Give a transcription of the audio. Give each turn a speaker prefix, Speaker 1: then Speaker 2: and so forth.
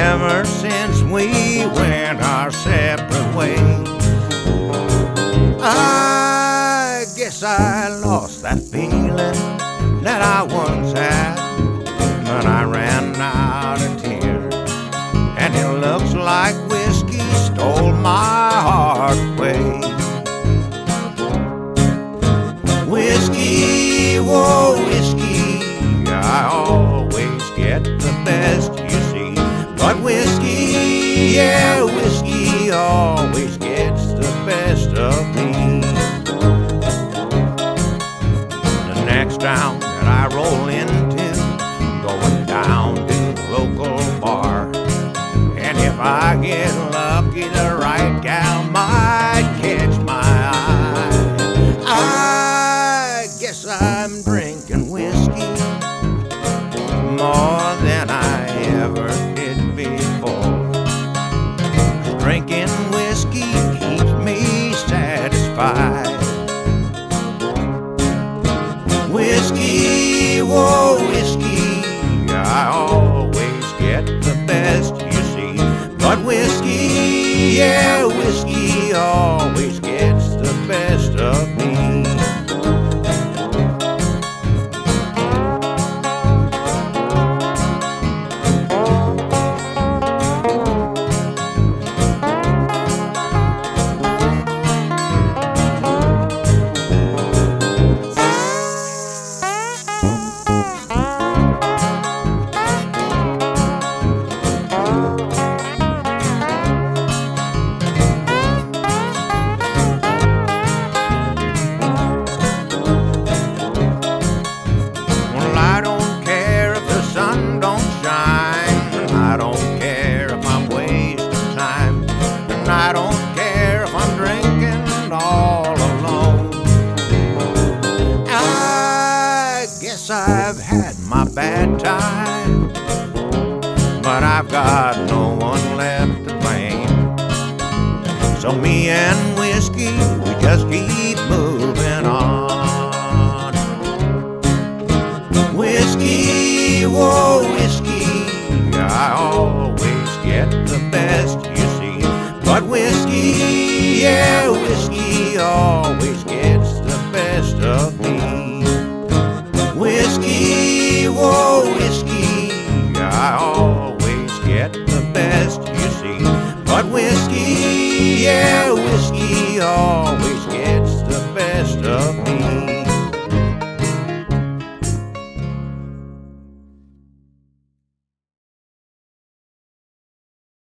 Speaker 1: ever since we went our separate ways. I guess I lost that feeling that I once had, but I ran out of tears, and it looks like whiskey stole my heart away. Whiskey, whoa, whiskey, I always get the best, you see. But whiskey, yeah, whiskey always gets the best of me. The next town that I roll into, going down to the local bar, and if I get lucky, the right gal might catch my eye. I guess I'm drinking whiskey more than I ever did before. Drinking whiskey keeps me satisfied. Whiskey, whoa, whiskey, I always get the best, you see. But whiskey, yeah, whiskey always gets the best of me. I don't care if I'm drinking all alone. I guess I've had my bad time, but I've got no one left to blame. So me and whiskey, we just keep moving on. Whiskey, whoa, whiskey, I always get the best, you see. But whiskey, yeah, whiskey always gets the best of me. Whiskey, whoa, whiskey, I always get the best, you see. But whiskey, yeah, whiskey always